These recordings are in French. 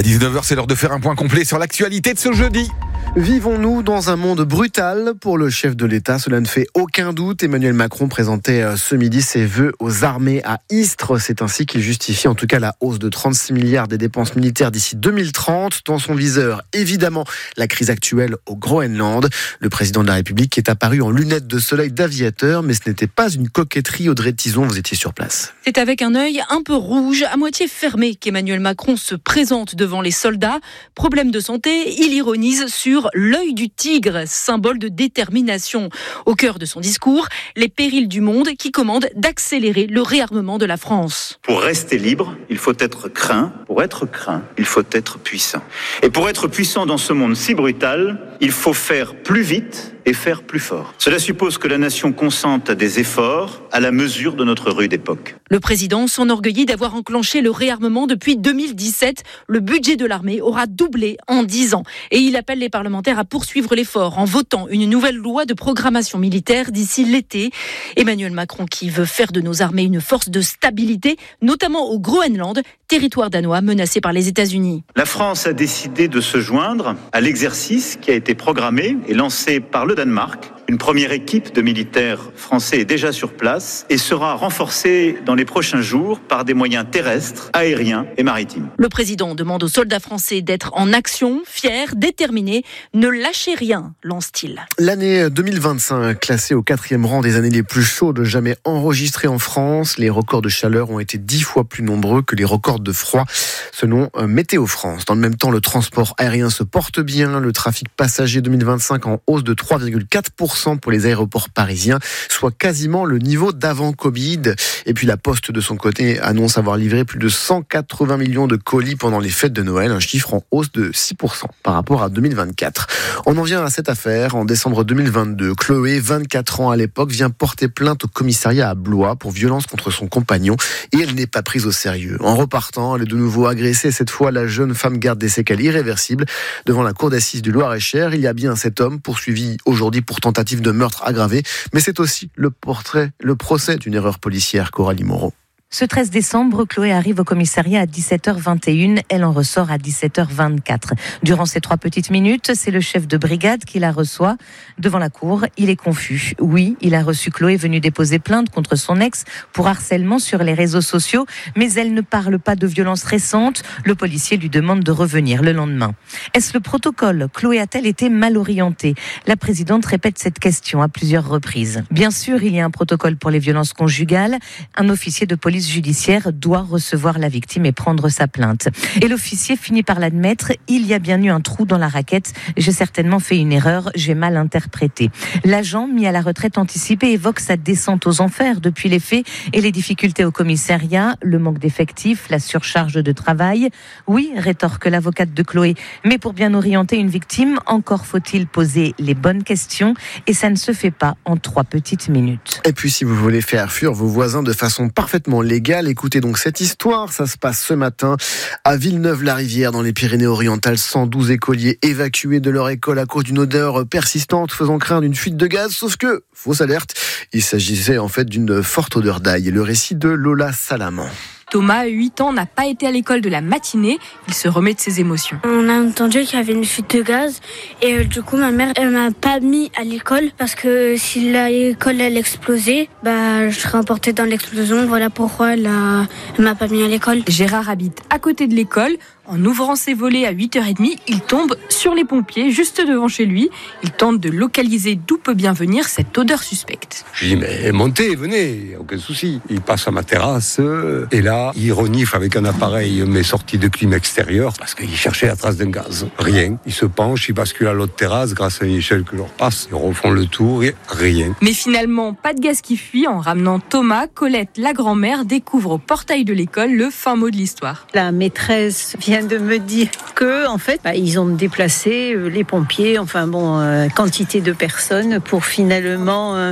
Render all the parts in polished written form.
19h, c'est l'heure de faire un point complet sur l'actualité de ce jeudi. Vivons-nous dans un monde brutal pour le chef de l'État? Cela ne fait aucun doute. Emmanuel Macron présentait ce midi ses vœux aux armées à Istres. C'est ainsi qu'il justifie en tout cas la hausse de 36 milliards des dépenses militaires d'ici 2030. Dans son viseur, évidemment, la crise actuelle au Groenland. Le président de la République est apparu en lunettes de soleil d'aviateur, mais ce n'était pas une coquetterie. Audrey Tison, vous étiez sur place. C'est avec un œil un peu rouge, à moitié fermé, qu'Emmanuel Macron se présente devant les soldats. Problème de santé, il ironise sur l'œil du tigre, symbole de détermination. Au cœur de son discours, les périls du monde qui commandent d'accélérer le réarmement de la France. Pour rester libre, il faut être craint. Pour être craint, il faut être puissant. Et pour être puissant dans ce monde si brutal, il faut faire plus vite et faire plus fort. Cela suppose que la nation consente à des efforts à la mesure de notre rude époque. Le président s'enorgueillit d'avoir enclenché le réarmement depuis 2017. Le budget de l'armée aura doublé en 10 ans. Et il appelle les parlementaires à poursuivre l'effort en votant une nouvelle loi de programmation militaire d'ici l'été. Emmanuel Macron qui veut faire de nos armées une force de stabilité, notamment au Groenland, territoire danois menacé par les États-Unis. La France a décidé de se joindre à l'exercice qui a été programmé et lancé par le Danemark. Une première équipe de militaires français est déjà sur place et sera renforcée dans les prochains jours par des moyens terrestres, aériens et maritimes. Le président demande aux soldats français d'être en action, fiers, déterminés. Ne lâchez rien, lance-t-il. L'année 2025, classée au 4e rang des années les plus chaudes jamais enregistrées en France. Les records de chaleur ont été 10 fois plus nombreux que les records de froid, selon Météo France. Dans le même temps, le transport aérien se porte bien. Le trafic passager 2025 en hausse de 3,4% pour les aéroports parisiens, soit quasiment le niveau d'avant Covid. Et puis la Poste, de son côté, annonce avoir livré plus de 180 millions de colis pendant les fêtes de Noël, un chiffre en hausse de 6% par rapport à 2024. On en vient à cette affaire. En décembre 2022, Chloé, 24 ans à l'époque, vient porter plainte au commissariat à Blois pour violence contre son compagnon et elle n'est pas prise au sérieux. En repartant, elle est de nouveau agressée. Cette fois, la jeune femme garde des séquelles irréversibles. Devant la cour d'assises du Loir-et-Cher, il y a bien cet homme poursuivi aujourd'hui pour tentative de meurtre aggravé, mais c'est aussi le procès d'une erreur policière. Coralie Moreau. Ce 13 décembre, Chloé arrive au commissariat à 17h21. Elle en ressort à 17h24. Durant ces 3 petites minutes, c'est le chef de brigade qui la reçoit. Devant la cour, il est confus. Oui, il a reçu Chloé venue déposer plainte contre son ex pour harcèlement sur les réseaux sociaux, mais elle ne parle pas de violences récentes. Le policier lui demande de revenir le lendemain. Est-ce le protocole? Chloé a-t-elle été mal orientée? La présidente répète cette question à plusieurs reprises. Bien sûr, il y a un protocole pour les violences conjugales. Un officier de police judiciaire doit recevoir la victime et prendre sa plainte. Et l'officier finit par l'admettre, il y a bien eu un trou dans la raquette, j'ai certainement fait une erreur, j'ai mal interprété. L'agent, mis à la retraite anticipée, évoque sa descente aux enfers depuis les faits et les difficultés au commissariat, le manque d'effectifs, la surcharge de travail. Oui, rétorque l'avocate de Chloé, mais pour bien orienter une victime, encore faut-il poser les bonnes questions et ça ne se fait pas en 3 petites minutes. Et puis si vous voulez faire fuir vos voisins de façon parfaitement légale, écoutez donc cette histoire. Ça se passe ce matin à Villeneuve-la-Rivière dans les Pyrénées-Orientales. 112 écoliers évacués de leur école à cause d'une odeur persistante faisant craindre une fuite de gaz. Sauf que, fausse alerte, il s'agissait en fait d'une forte odeur d'ail. Le récit de Lola Salaman. Thomas, 8 ans, n'a pas été à l'école de la matinée. Il se remet de ses émotions. On a entendu qu'il y avait une fuite de gaz et du coup ma mère elle m'a pas mis à l'école parce que si l'école elle explosait, je serais emportée dans l'explosion. Voilà pourquoi elle m'a pas mis à l'école. Gérard habite à côté de l'école. En ouvrant ses volets à 8h30, il tombe sur les pompiers juste devant chez lui. Il tente de localiser d'où peut bien venir cette odeur suspecte. Je lui dis mais montez, venez, aucun souci. Il passe à ma terrasse et là il renifle avec un appareil mes sorties de clim extérieure parce qu'il cherchait la trace d'un gaz. Rien. Il se penche, il bascule à l'autre terrasse grâce à une échelle que leur passe. Ils refont le tour et rien. Mais finalement, pas de gaz qui fuit. En ramenant Thomas, Colette, la grand-mère, découvre au portail de l'école le fin mot de l'histoire. La maîtresse vient de me dire que, en fait, ils ont déplacé les pompiers, quantité de personnes pour finalement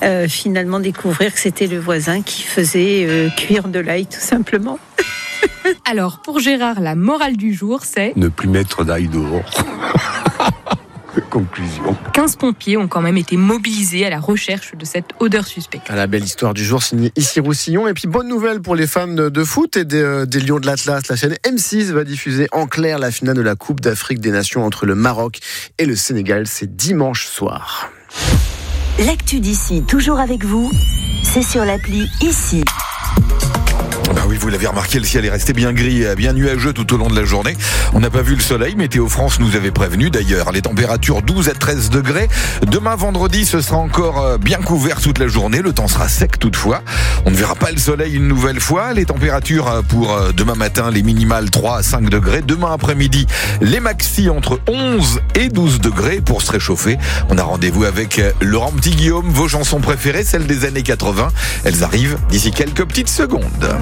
découvrir que c'était le voisin qui faisait cuire de l'ail, tout simplement. Alors, pour Gérard, la morale du jour, c'est... Ne plus mettre d'ail dehors. Conclusion. 15 pompiers ont quand même été mobilisés à la recherche de cette odeur suspecte. À la belle histoire du jour signée Ici Roussillon. Et puis bonne nouvelle pour les fans de foot et des Lions de l'Atlas. La chaîne M6 va diffuser en clair la finale de la Coupe d'Afrique des Nations entre le Maroc et le Sénégal. C'est dimanche soir. L'actu d'ici, toujours avec vous, c'est sur l'appli Ici. Bah oui, vous l'avez remarqué, le ciel est resté bien gris, bien nuageux tout au long de la journée. On n'a pas vu le soleil, Météo France nous avait prévenu d'ailleurs. Les températures 12 à 13 degrés. Demain vendredi, ce sera encore bien couvert toute la journée. Le temps sera sec toutefois. On ne verra pas le soleil une nouvelle fois. Les températures pour demain matin, les minimales 3 à 5 degrés. Demain après-midi, les maxi entre 11 et 12 degrés pour se réchauffer. On a rendez-vous avec Laurent Petit-Guillaume. Vos chansons préférées, celles des années 80. Elles arrivent d'ici quelques petites secondes.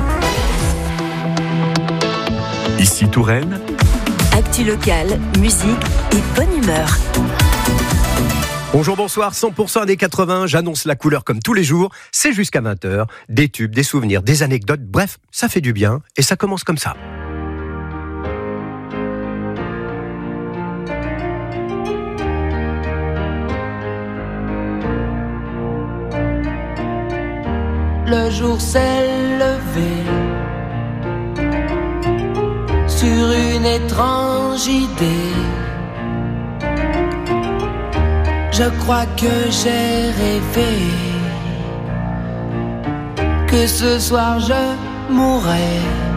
Ici Touraine. Actu locale, musique et bonne humeur. Bonjour, bonsoir, 100% années 80, j'annonce la couleur comme tous les jours, c'est jusqu'à 20h, des tubes, des souvenirs, des anecdotes, bref, ça fait du bien et ça commence comme ça. Le jour s'est levé sur une étrange idée. Je crois que j'ai rêvé que ce soir je mourrais.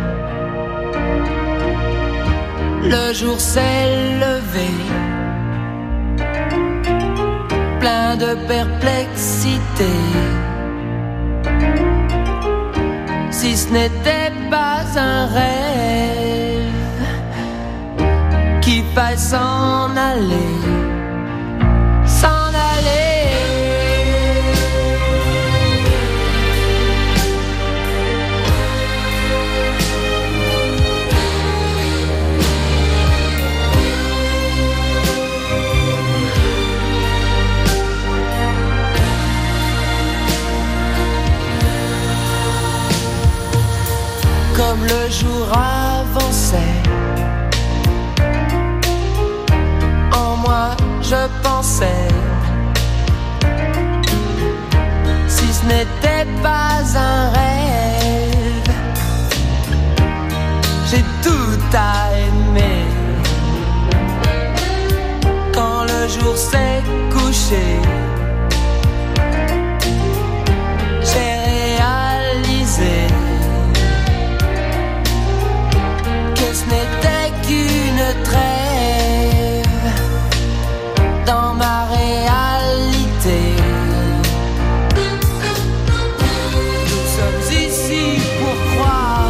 Le jour s'est levé, plein de perplexité. Si ce n'était pas un rêve, qu'il faille s'en aller, s'en aller. Comme le jour avançait, en moi je pensais, si ce n'était pas un rêve, j'ai tout à aimer. Quand le jour s'est couché, j'ai réalisé ce n'était qu'une trêve dans ma réalité. Nous sommes ici pour croire,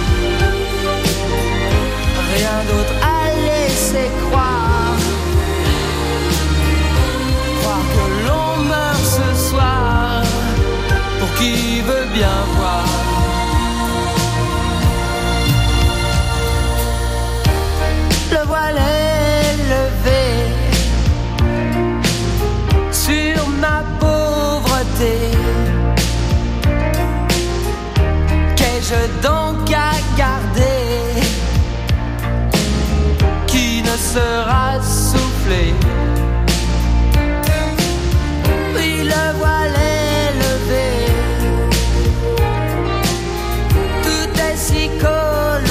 rien d'autre à laisser croire. Croire que l'on meurt ce soir, pour qui veut bien voir. Le voile est levé sur ma pauvreté. Qu'ai-je donc à garder qui ne sera soufflé? Oui, le voile est levé, tout est si coloré.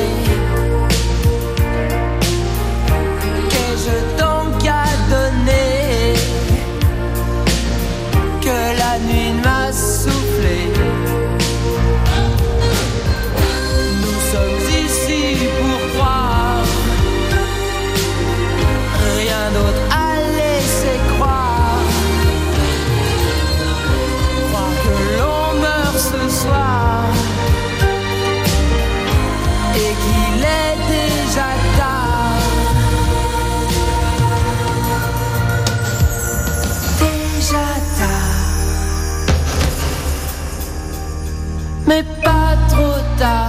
Qu'ai-je donc à donner que la nuit m'a soufflé? Nous sommes ici pour croire, rien d'autre à laisser croire. Croire que l'on meurt ce soir et qu'il est déjà tard. Déjà tard, mais pas trop tard.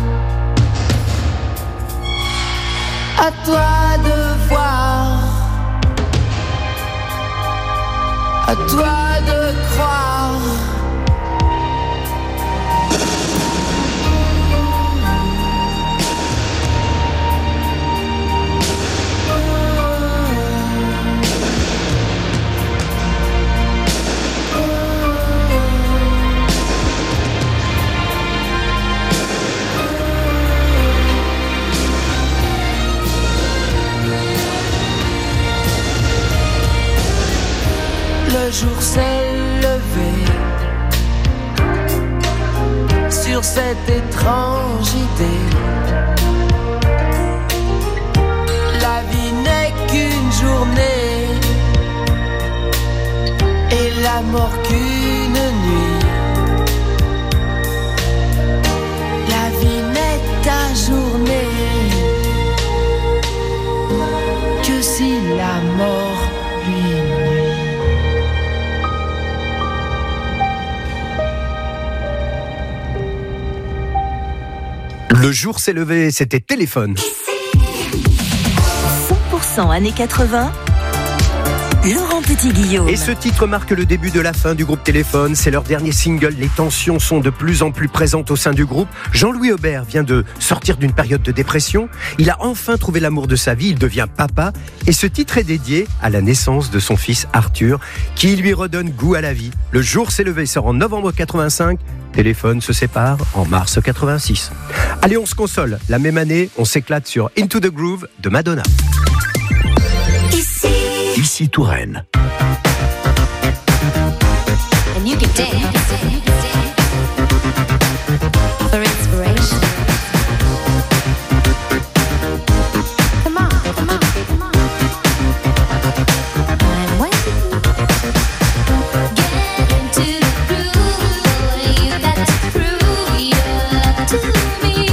À toi de voir, à toi de croire. jour s'est levé sur cette étrange idée. La vie n'est qu'une journée et la mort qu'une nuit. La vie n'est ta journée que si la mort lui nuit. Le jour s'est levé, c'était Téléphone. 100% années 80. Laurent Petit-Guillaume. Et ce titre marque le début de la fin du groupe Téléphone. C'est leur dernier single. Les tensions sont de plus en plus présentes au sein du groupe. Jean-Louis Aubert vient de sortir d'une période de dépression. Il a enfin trouvé l'amour de sa vie. Il devient papa. Et ce titre est dédié à la naissance de son fils Arthur, qui lui redonne goût à la vie. Le jour s'est levé sort en novembre 85. Téléphone se sépare en mars 86. Allez, on se console. La même année, on s'éclate sur Into the Groove de Madonna. Ici Touraine. And you can dance for inspiration. Come on, come on, come on. I'm waiting. Get into the groove, boy. You got to prove your love to me.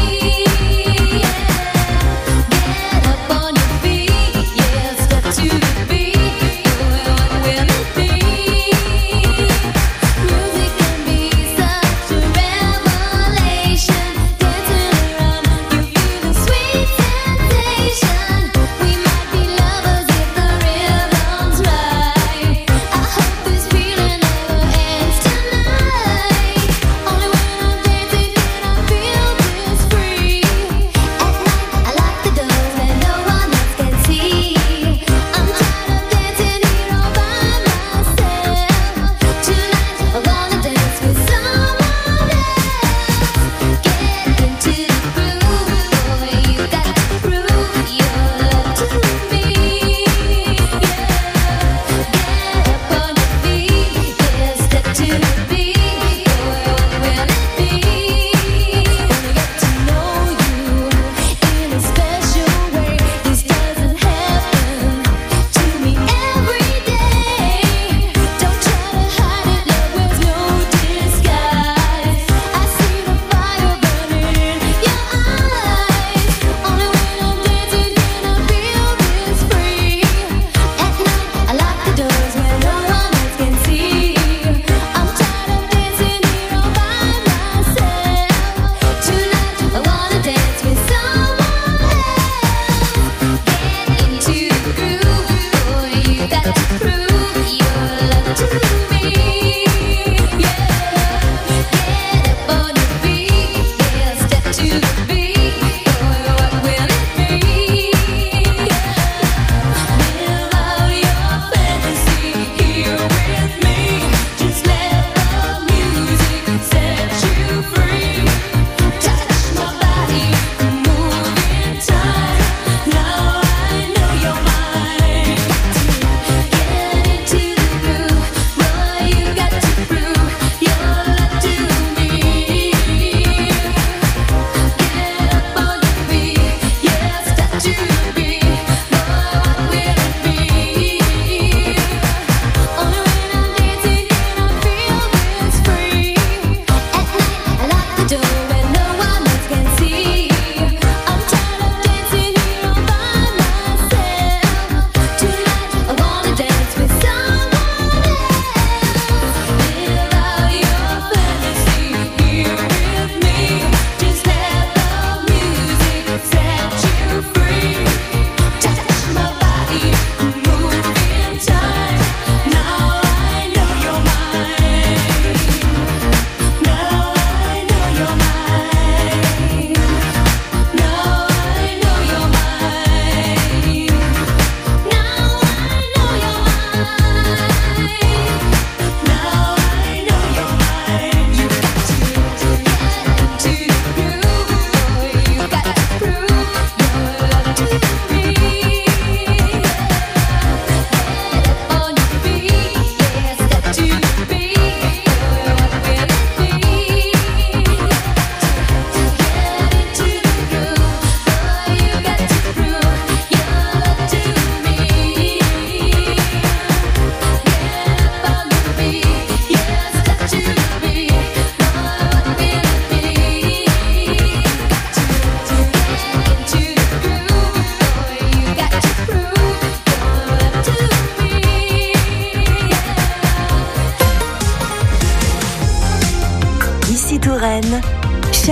Get up on your feet, yeah, step to the beat. What will it be? Music can be such a revelation.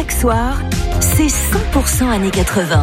chaque soir, c'est 100% années 80.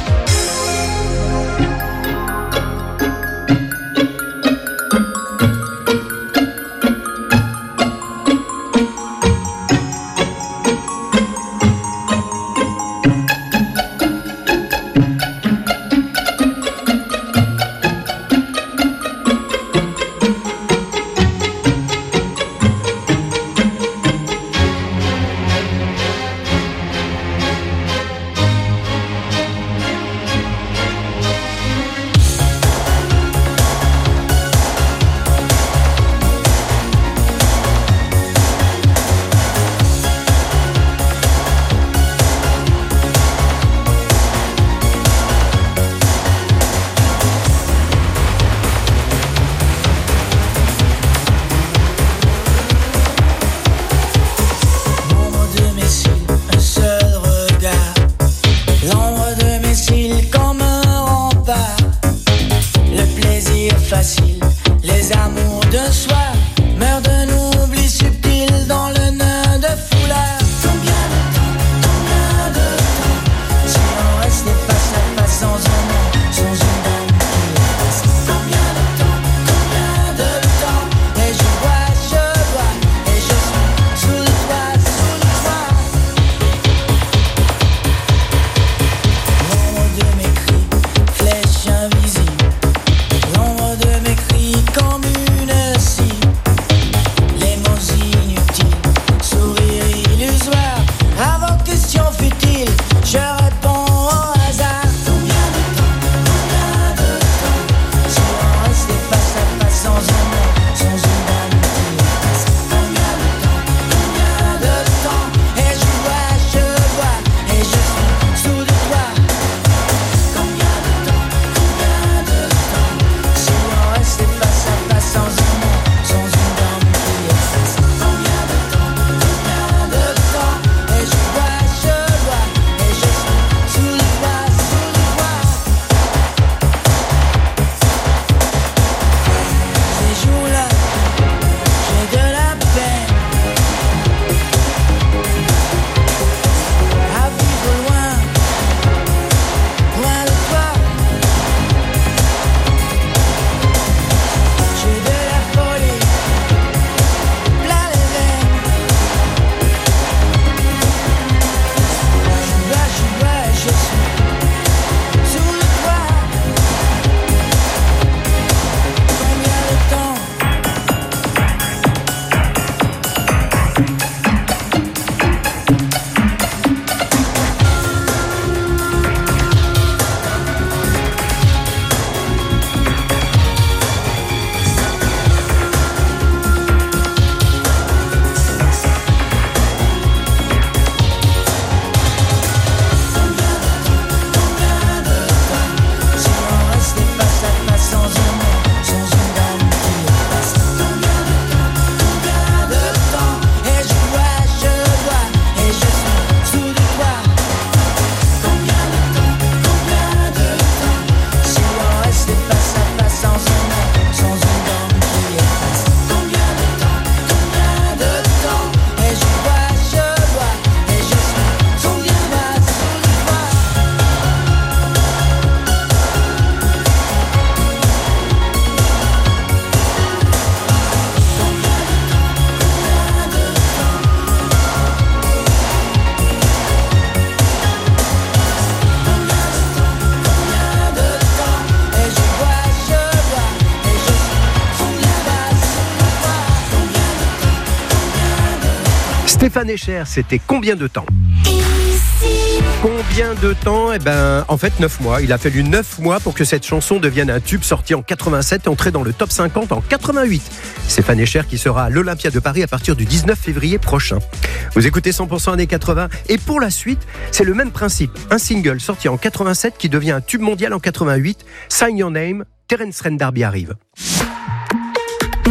Stéphane Echer, c'était combien de temps ? Combien de temps ? Eh ben, en fait, 9 mois. Il a fallu 9 mois pour que cette chanson devienne un tube sorti en 87 et entré dans le top 50 en 88. Stéphane Echer qui sera à l'Olympia de Paris à partir du 19 février prochain. Vous écoutez 100% années 80 et pour la suite, c'est le même principe. Un single sorti en 87 qui devient un tube mondial en 88. Sign Your Name, Terence Trent D'Arby arrive.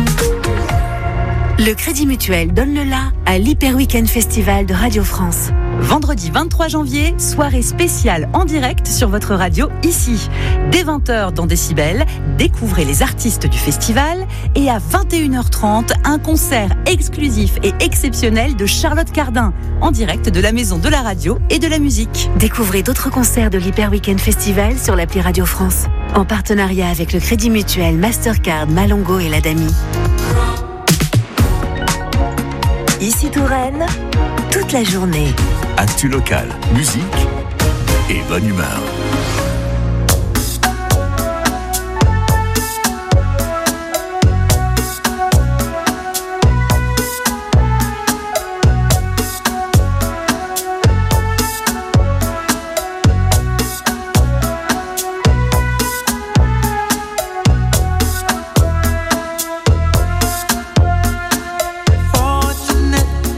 Le Crédit Mutuel donne le la à l'Hyper Weekend Festival de Radio France. Vendredi 23 janvier, soirée spéciale en direct sur votre radio ici. Dès 20h dans Décibel, découvrez les artistes du festival et à 21h30, un concert exclusif et exceptionnel de Charlotte Cardin en direct de la Maison de la Radio et de la Musique. Découvrez d'autres concerts de l'Hyper Weekend Festival sur l'appli Radio France, en partenariat avec le Crédit Mutuel, Mastercard, Malongo et l'Adami. Ici Touraine, toute la journée. Actu locale, musique et bonne humeur.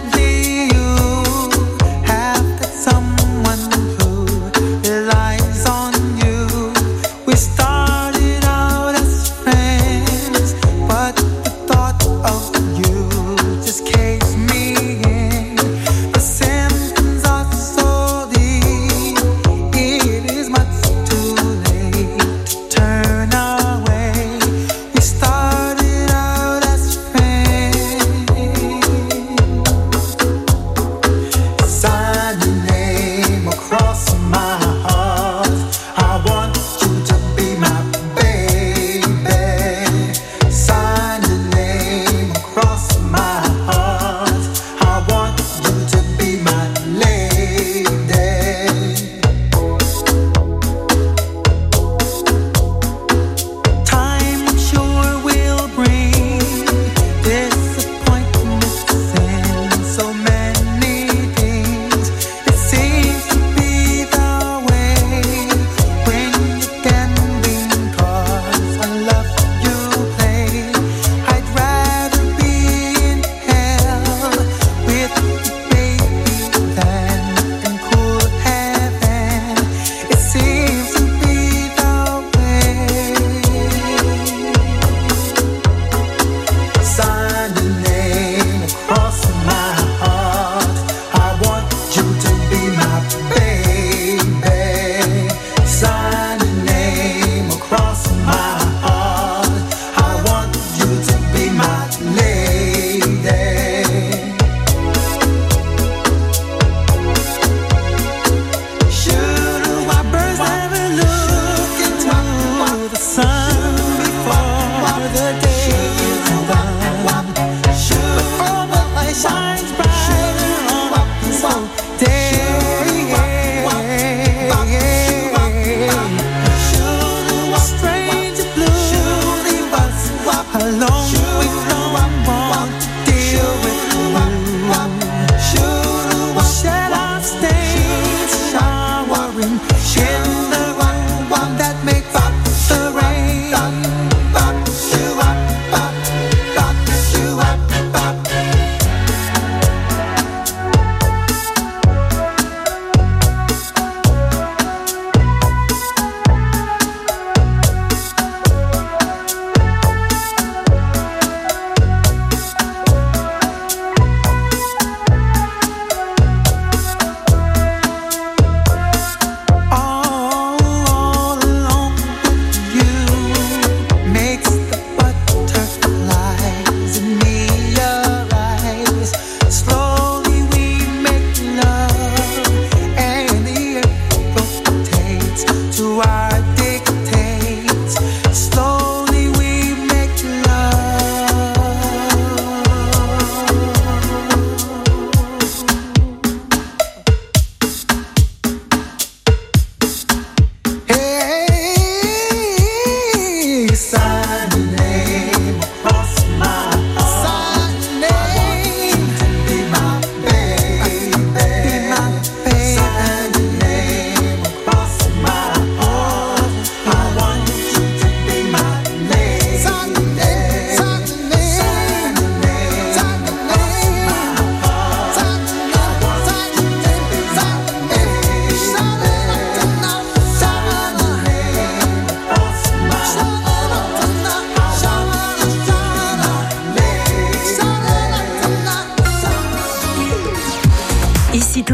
Someone who relies on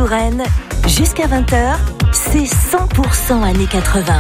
Touraine, jusqu'à 20h, c'est 100% années 80.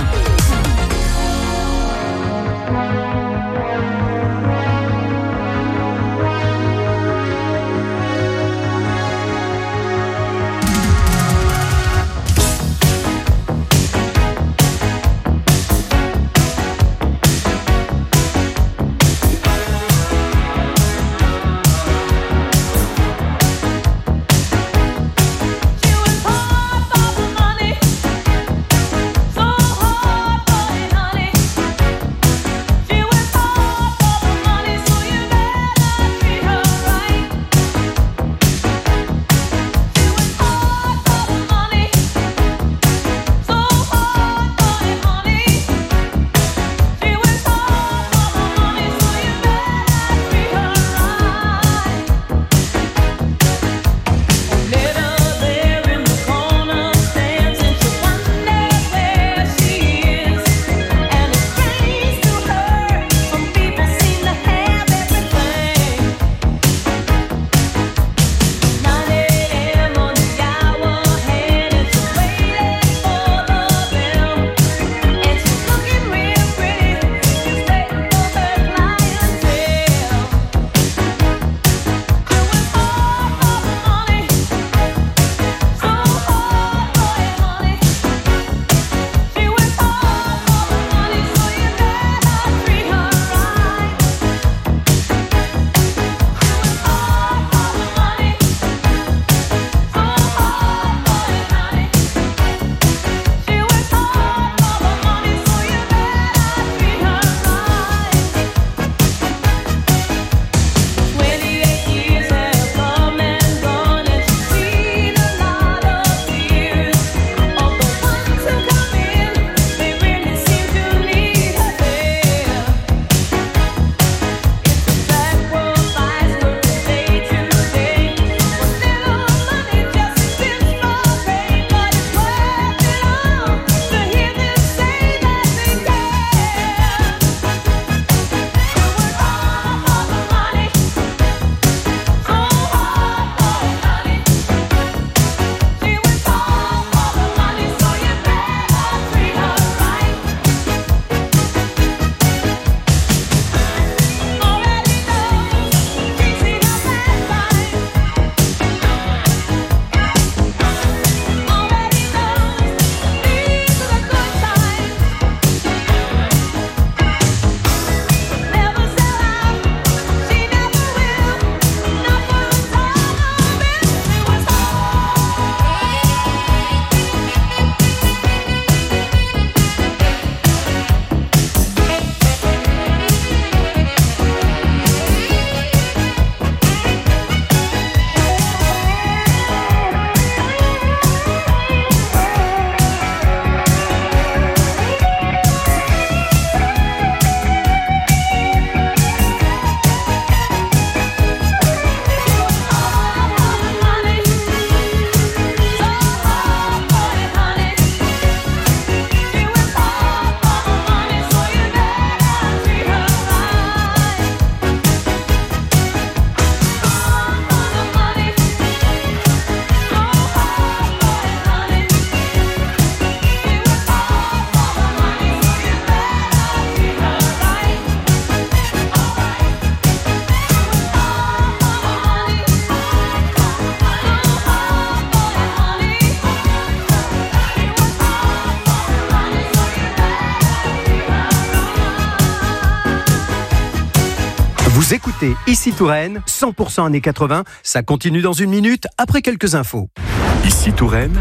Vous écoutez Ici Touraine, 100% années 80. Ça continue dans une minute après quelques infos. Ici Touraine,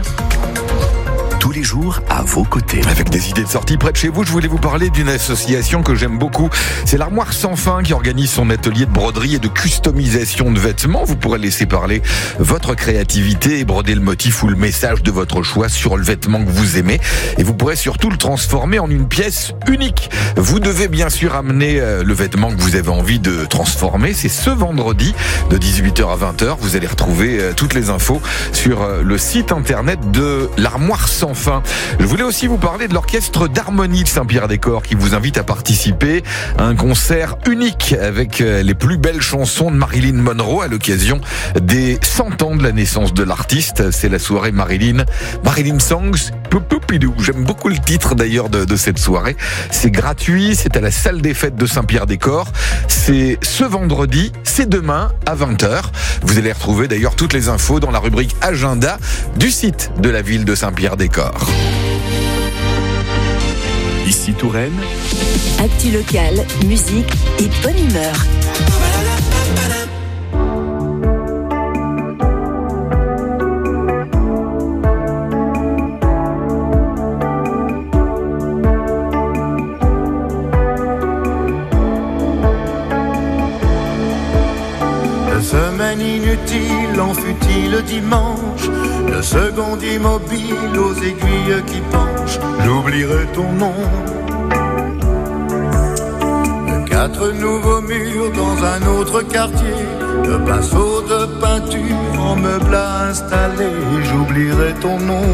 tous les jours à vos côtés. Avec des idées de sortie près de chez vous, je voulais vous parler d'une association que j'aime beaucoup. C'est l'Armoire Sans Fin qui organise son atelier de broderie et de customisation de vêtements. Vous pourrez laisser parler votre créativité et broder le motif ou le message de votre choix sur le vêtement que vous aimez. Et vous pourrez surtout le transformer en une pièce unique. Vous devez bien sûr amener le vêtement que vous avez envie de transformer. C'est ce vendredi de 18h à 20h. Vous allez retrouver toutes les infos sur le site internet de l'Armoire Sans Fin. enfin, je voulais aussi vous parler de l'orchestre d'harmonie de Saint-Pierre-des-Corps qui vous invite à participer à un concert unique avec les plus belles chansons de Marilyn Monroe à l'occasion des 100 ans de la naissance de l'artiste. C'est la soirée Marilyn Songs. J'aime beaucoup le titre d'ailleurs de cette soirée. C'est gratuit, c'est à la salle des fêtes de Saint-Pierre-des-Corps. C'est ce vendredi, c'est demain à 20h. Vous allez retrouver d'ailleurs toutes les infos dans la rubrique agenda du site de la ville de Saint-Pierre-des-Corps. Ici Touraine, Actu locale, musique et bonne humeur. Semaine inutile, en fut-il dimanche, le second immobile aux aiguilles qui penchent, j'oublierai ton nom. 4 nouveaux murs dans un autre quartier, le pinceau de peinture en meuble à installer, j'oublierai ton nom.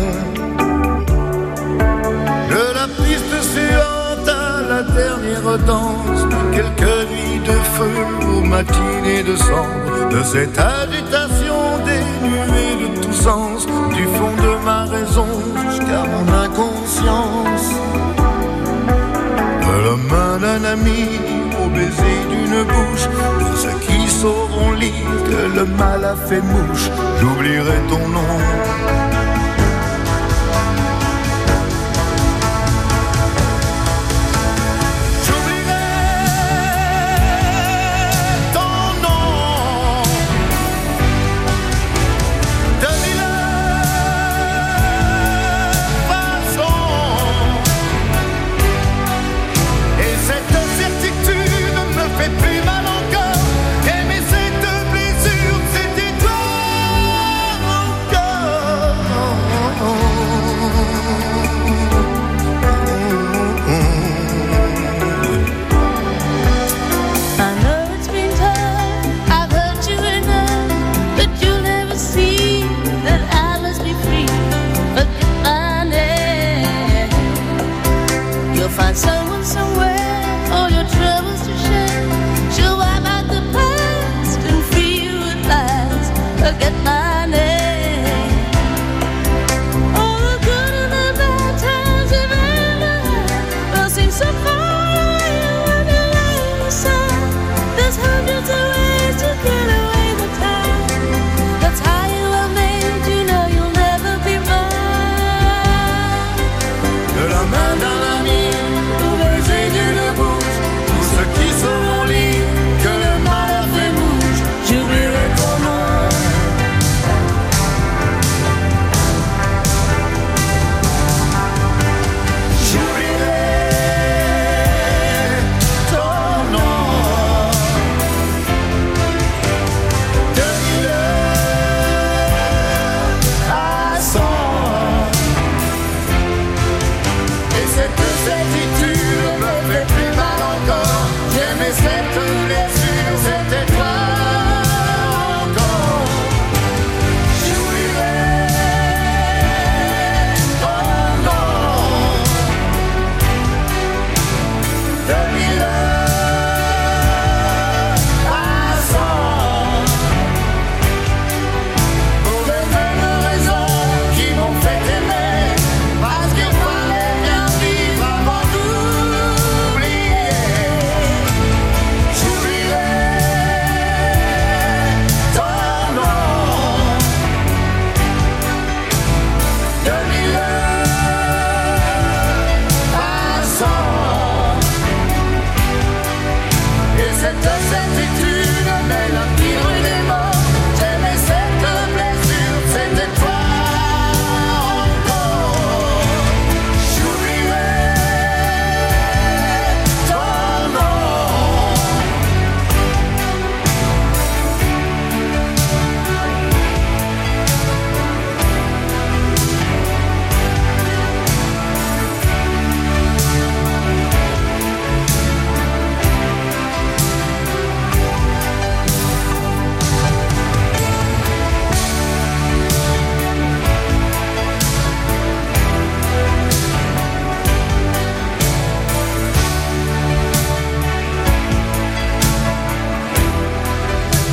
De la piste suivante à la dernière danse, quelques nuits de feu aux matinées de cendre, de cette agitation dénuée de tout sens, du fond de ma raison jusqu'à mon inconscience. De la main d'un ami au baiser d'une bouche, pour ceux qui sauront lire que le mal a fait mouche, j'oublierai ton nom.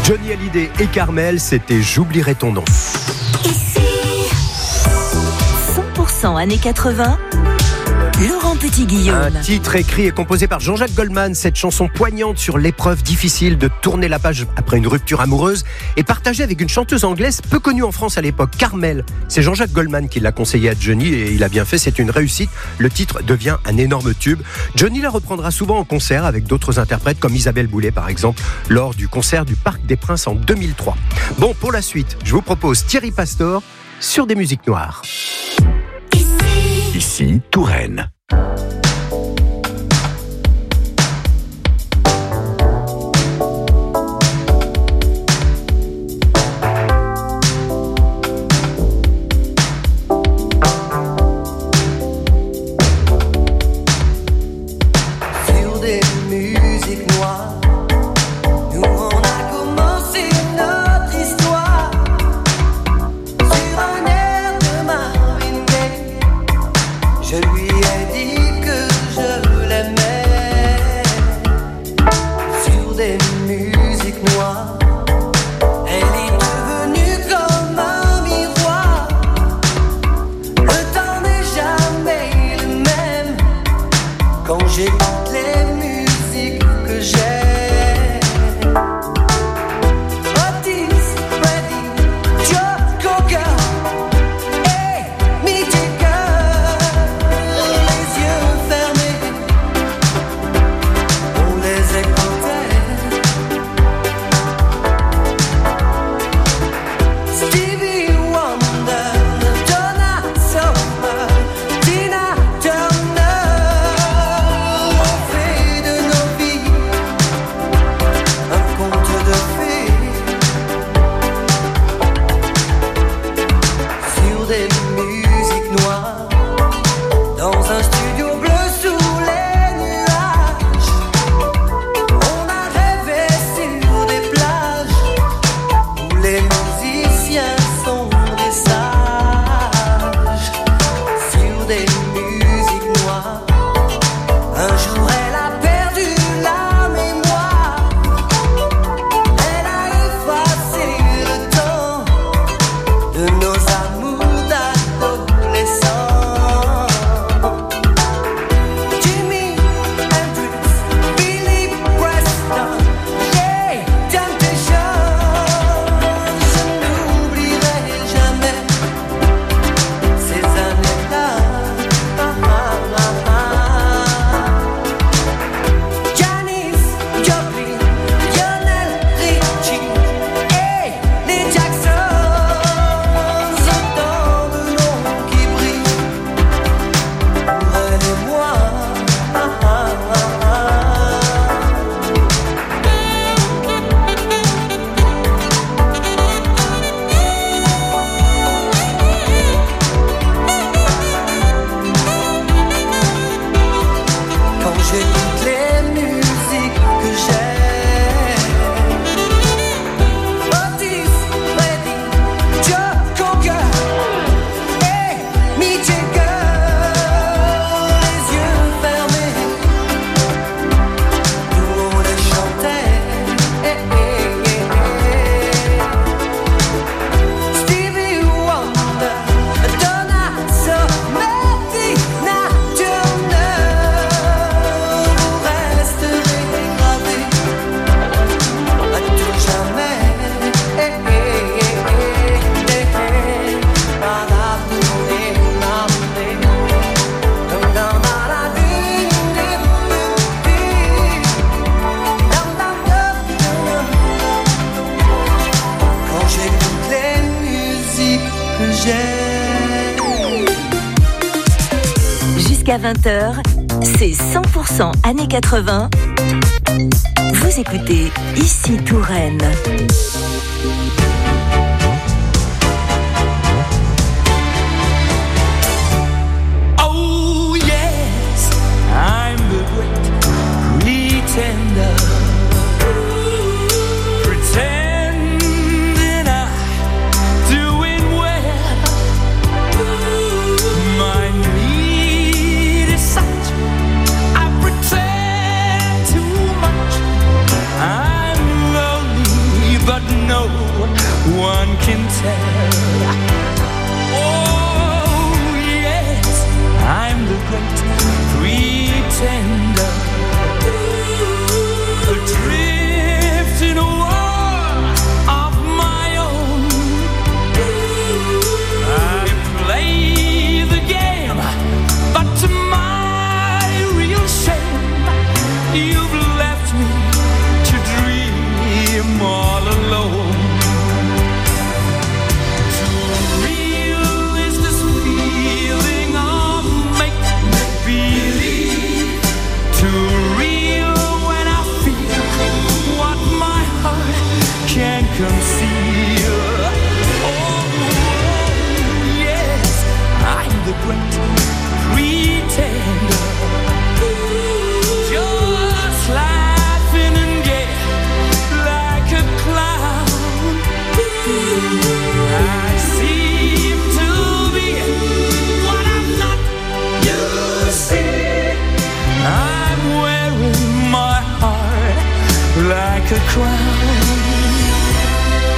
Johnny Hallyday et Carmel, c'était J'oublierai ton nom. Ici, 100% années 80. Laurent Petit-Guillaume. Un titre écrit et composé par Jean-Jacques Goldman, cette chanson poignante sur l'épreuve difficile de tourner la page après une rupture amoureuse est partagée avec une chanteuse anglaise peu connue en France à l'époque, Carmel. C'est Jean-Jacques Goldman qui l'a conseillé à Johnny et il a bien fait, c'est une réussite. Le titre devient un énorme tube. Johnny la reprendra souvent en concert avec d'autres interprètes comme Isabelle Boulay par exemple, lors du concert du Parc des Princes en 2003. Bon, pour la suite, je vous propose Thierry Pastor sur des musiques noires. Ici, Touraine. Sur des musiques noires, nous on a commencé notre histoire sur un air de Marvin Gaye. Je lui ai dit que je l'aimais. Sur des musiques noires, elle est devenue comme un miroir. Le temps n'est jamais le même quand j'écoute les musiques que j'aime. Otis Redding, Joe Cocker et Mick Jagger. Les yeux fermés, on les écoutait. Stevie Wonder, Donna Summer, Tina Turner. On fait de nos vies un conte de fées. Sur des musiques noires, dans un studio bleu sous les nuages, on a rêvé sur des plages où les musiciens sont des sages. Sur des musiques noires, un jour elle a perdu la mémoire. Elle a effacé le temps de nos amours d'adolescents. Jimi Hendrix, Billy Preston, les Temptations. Je n'oublierai jamais ces années-là. Janis Joplin, Lionel Richie et les Jacksons. Autant de noms qui brillent pour elle et moi. Quand j'écoute les musiques que j'aime, Otis Redding, Joe Cocker et Mick Jagger. Les yeux fermés, nous on les chantait. Stevie Wonder, Donna Summer, Tina Turner. Vous resterez gravés à tout jamais. Quand j'écoute les musiques que j'aime. Jusqu'à 20h, c'est 100% années 80. Vous écoutez Ici Touraine. Oh yes, I'm the great pretender. Pretending I'm doing well. My need is such, I pretend too much. I'm lonely, but great pretender, just laughing and gay like a clown. I seem to be what I'm not. You see, I'm wearing my heart like a crown,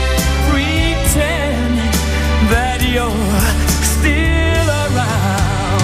pretending that you're still around.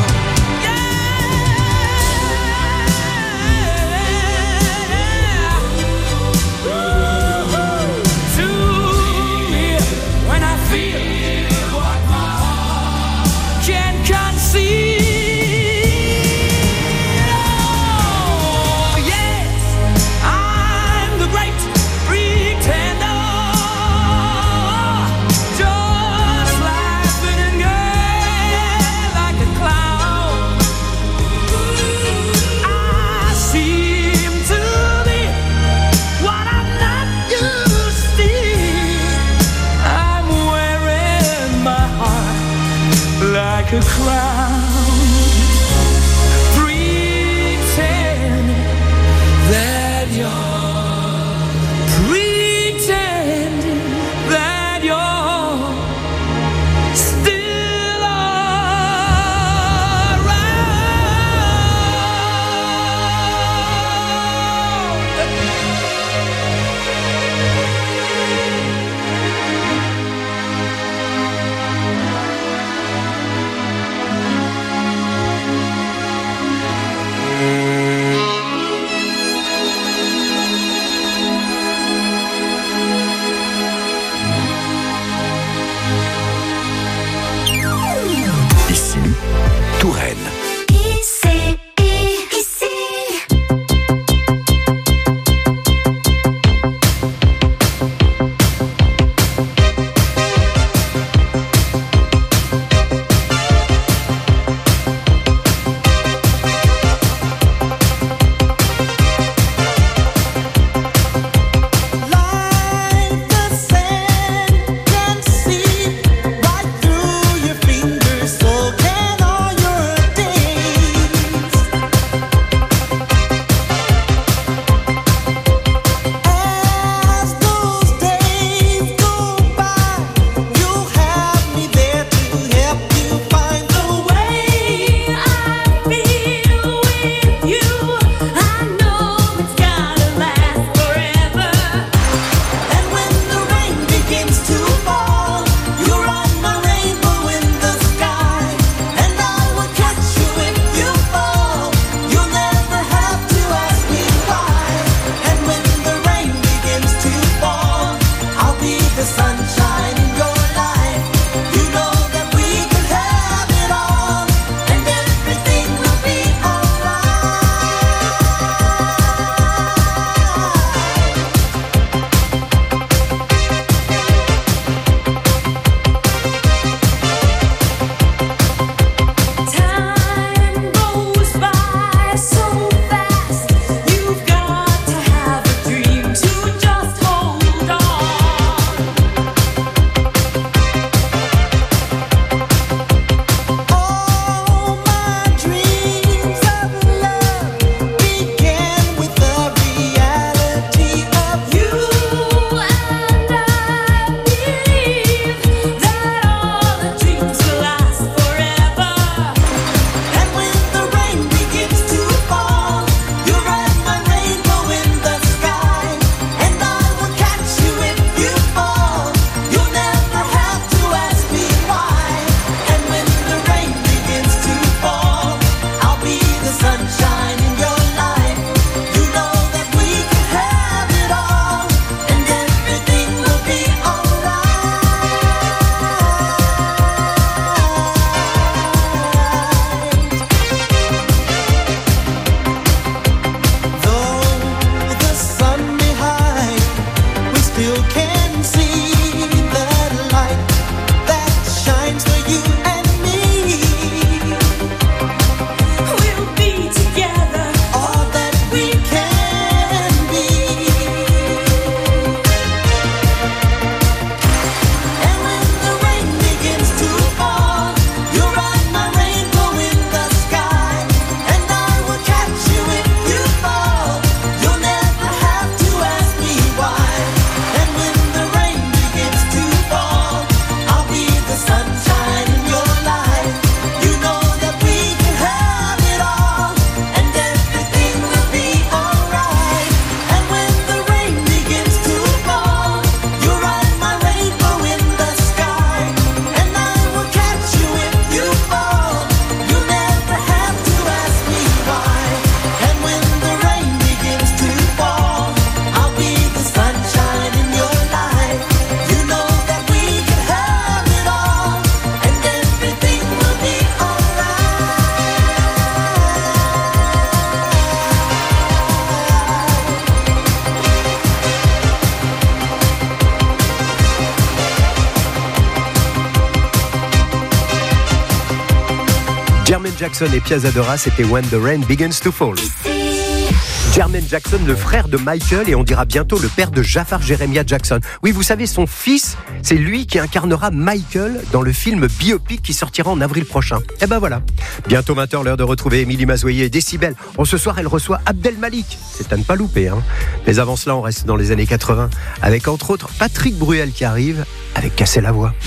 Jermaine Jackson et Piazza Dora, c'était When the Rain Begins to Fall. Jermaine Jackson, le frère de Michael, et on dira bientôt le père de Jafar Jeremiah Jackson. Oui, vous savez, son fils, c'est lui qui incarnera Michael dans le film biopic qui sortira en avril prochain. Et ben voilà. Bientôt 20h, l'heure de retrouver Émilie Mazoyer et Décibel. Ce soir, elle reçoit Abdel Malik. C'est à ne pas louper, hein. Mais avant cela, on reste dans les années 80, avec entre autres Patrick Bruel qui arrive avec Casser la voix.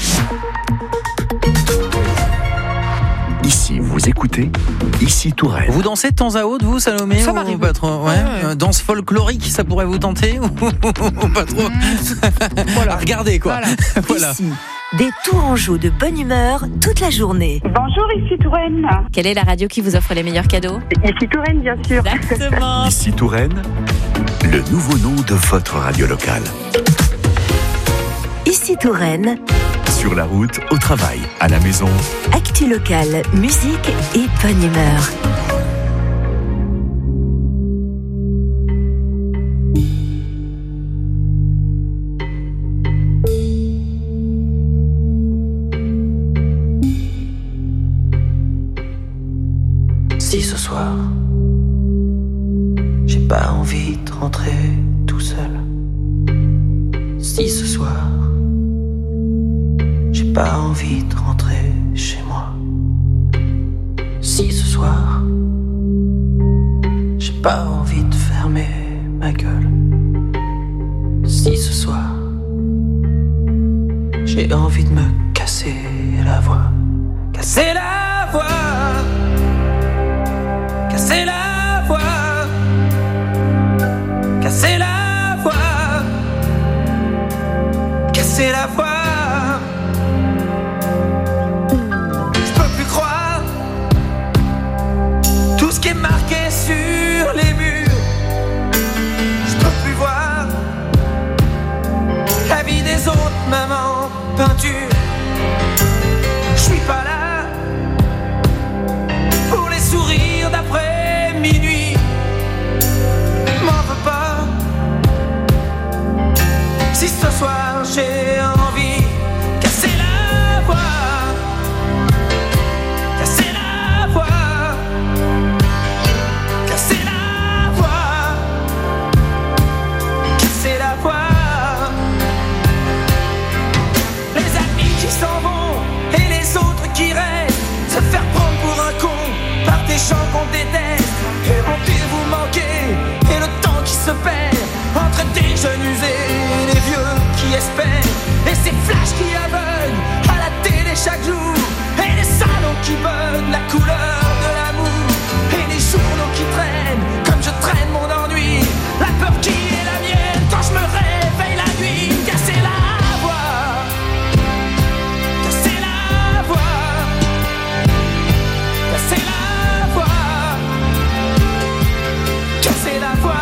Ici, vous écoutez, ici Touraine. Vous dansez de temps à autre, vous, Salomé? Ça ou m'arrive. pas trop? Ouais. Danse folklorique, ça pourrait vous tenter? Ou pas trop? Voilà, regardez quoi. Voilà. Ici, des Tourangeaux de bonne humeur toute la journée. Bonjour, ici Touraine. Quelle est la radio qui vous offre les meilleurs cadeaux? Ici Touraine, bien sûr. Exactement. Ici Touraine, le nouveau nom de votre radio locale. Ici Touraine, Sur la route, au travail, à la maison. actu locale, musique et bonne humeur. Si ce soir, j'ai pas envie de rentrer tout seul. Si ce soir, j'ai pas envie de rentrer chez moi. Si ce soir, j'ai pas envie de fermer ma gueule. Si ce soir, j'ai envie de me casser la voix. Casser la voix. Casser la voix, casser la voix, casser la voix. Je peux plus croire tout ce qui est marqué sur les murs. Je peux plus voir la vie des autres, même en peinture. Je suis pas là pour les sourires d'après minuit. M'en veux pas si ce soir j'ai envie. Casser la voix, casser la voix, casser la voix, casser la voix. Les amis qui s'en vont et les autres qui restent, se faire prendre pour un con par des gens qu'on déteste. Et vous manquer, et le temps qui se perd entre des jeunes usés et des vieux qui espèrent. Et ces flashs qui aveuglent à la télé chaque jour, et les salons qui veulent la couleur de l'amour, et les journaux qui traînent comme je traîne mon ennui. La peur qui est la mienne quand je me réveille la nuit. Casser la voix, casser la voix, casser la voix, casser la voix.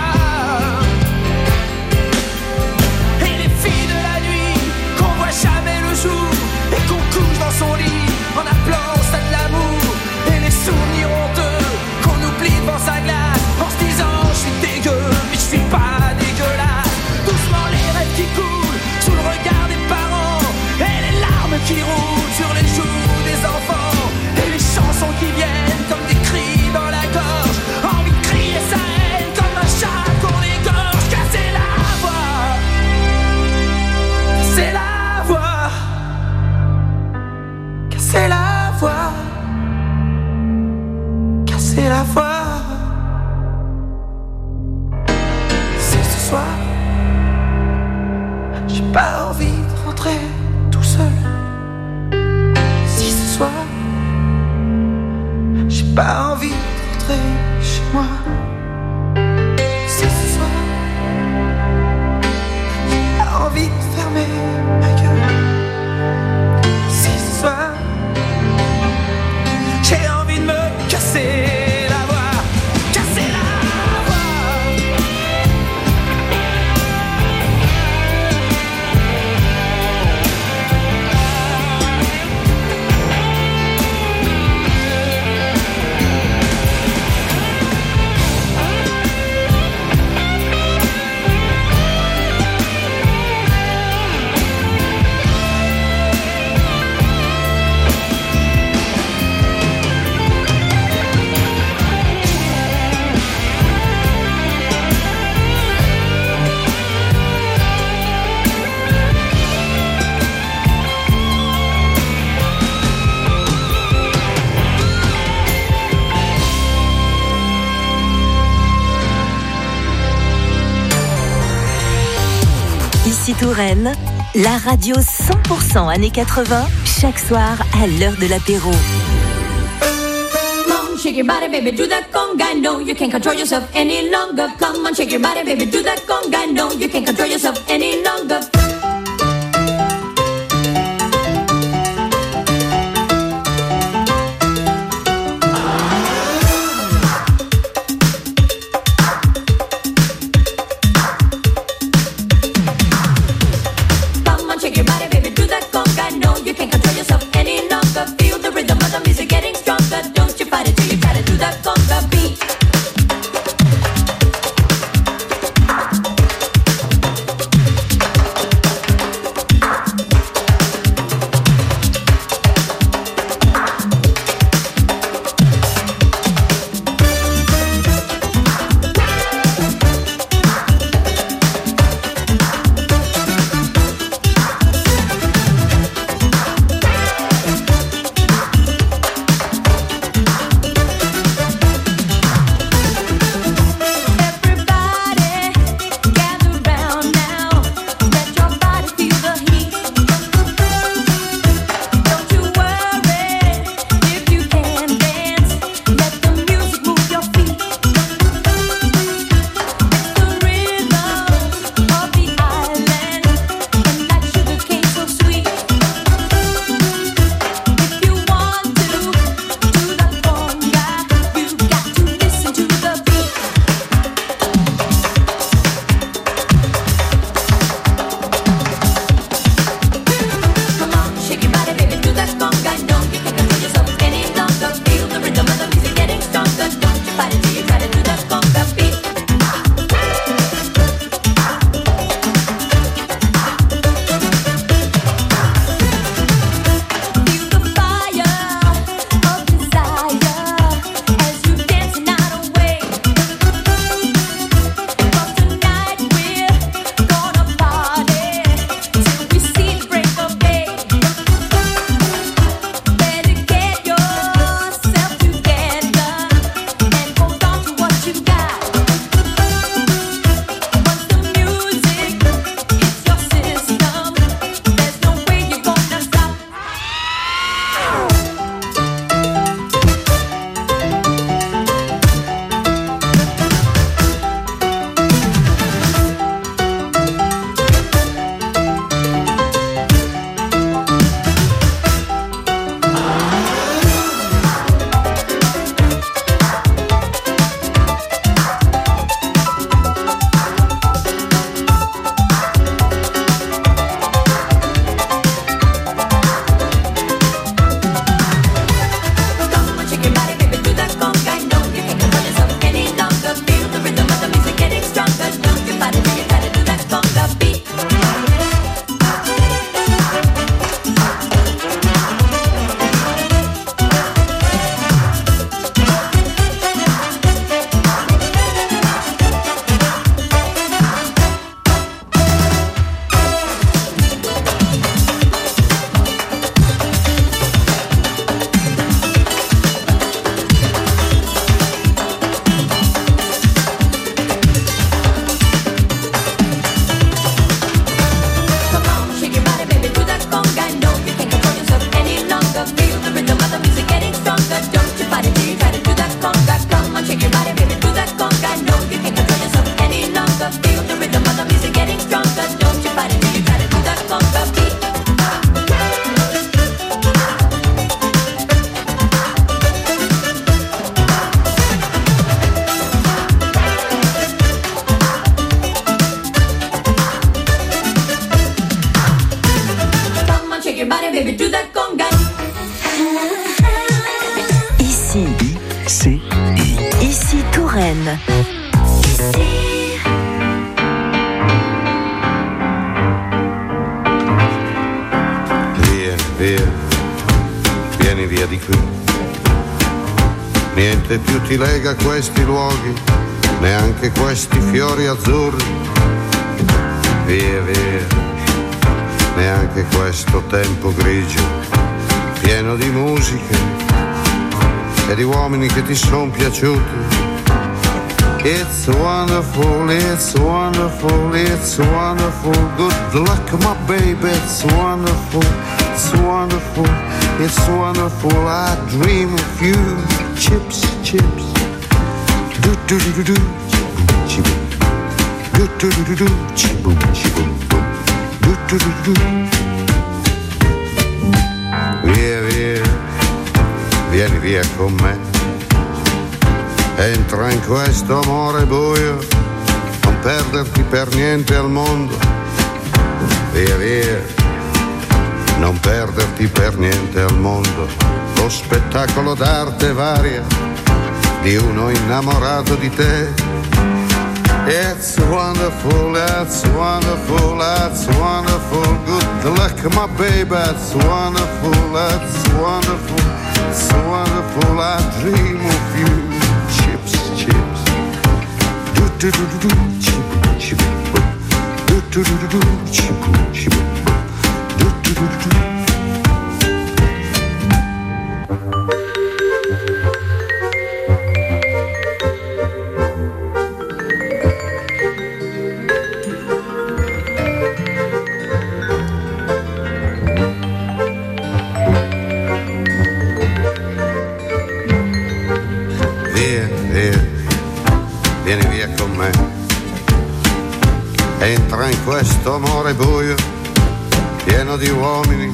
Et les filles de la nuit qu'on voit jamais le jour et qu'on couche dans son lit en appelant ça de l'amour. Et les souvenirs honteux qu'on oublie devant sa glace en se disant je suis dégueu mais je suis pas dégueulasse. Doucement les rêves qui coulent sous le regard des parents, et les larmes qui roulent sur les joues des enfants, et les chansons qui viennent comme des cris dans la gorge. Envie de crier sa haine comme un chat qu'on égorge. Casser la voix, casser la voix, casser la voix, casser la voix. Si ce soir, j'ai pas envie de rentrer tout seul. Si ce soir, j'ai pas envie de rentrer chez moi. Si ce soir, j'ai pas envie de fermer ma gueule. Si ce soir, j'ai envie de me casser la voix, casser la voix. Touraine, la radio 100% années 80, chaque soir à l'heure de l'apéro. Come on, shake your body, baby, do that conga. No, you can't control yourself any longer. Come on, shake your body, baby, do that conga. No, you can't control yourself any longer. Ici Touraine. Via, vieni via di qui. Niente più ti lega a questi luoghi, neanche questi fiori azzurri. Via, neanche questo tempo grigio, pieno di musiche e di uomini che ti sono piaciuti. It's wonderful, it's wonderful, it's wonderful. Good luck, my baby, it's wonderful, it's wonderful, it's wonderful. I dream of you, chips, chips. Do do do do do, chiboom, do do do do do, chiboom, chiboom, do do do do. Via, via, vieni via con me. Entra in questo amore buio, non perderti per niente al mondo. Via, via, non perderti per niente al mondo. Lo spettacolo d'arte varia di uno innamorato di te. It's wonderful, that's wonderful, that's wonderful. Good luck, my baby, that's wonderful, that's wonderful, it's wonderful. I dream of you. Chips, do do do do do, chip chip, do do do do do, chip chip, do do do do do. Vieni via con me, entra in questo amore buio, pieno di uomini.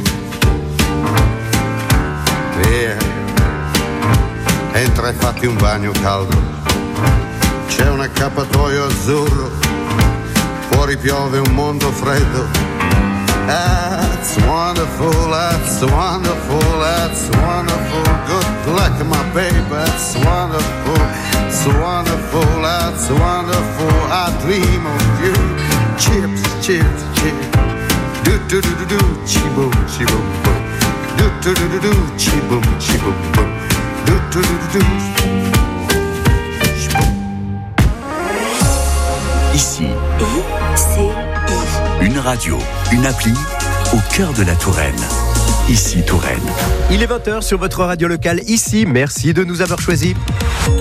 Via, entra e fatti un bagno caldo, c'è un accappatoio azzurro, fuori piove un mondo freddo. That's wonderful, that's wonderful, that's wonderful. Good luck, my baby, that's wonderful. It's wonderful, that's wonderful. I dream of you. Chips, chips, chips. Do do do do do, chiboom, chiboom, boom. Do do do do do, chiboom, chiboom, boom. Do do do do do. Ici. Une radio, une appli au cœur de la Touraine. Ici Touraine. Il est 20h sur votre radio locale. Ici, merci de nous avoir choisis.